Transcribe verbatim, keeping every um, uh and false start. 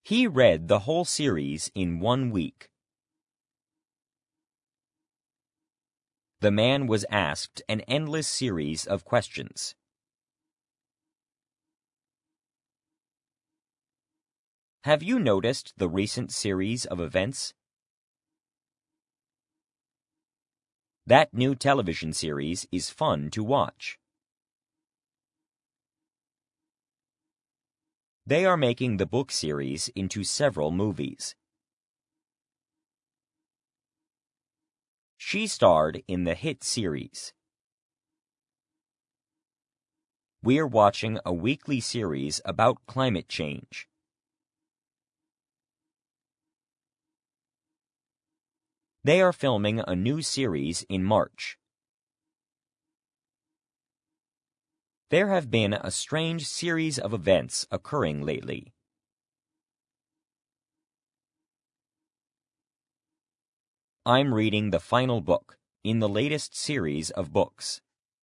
He read the whole series in one week. The man was asked an endless series of questions. Have you noticed the recent series of events? That new television series is fun to watch. They are making the book series into several movies. She starred in the hit series. We're watching a weekly series about climate change. They are filming a new series in March. There have been a strange series of events occurring lately. I'm reading the final book in the latest series of books.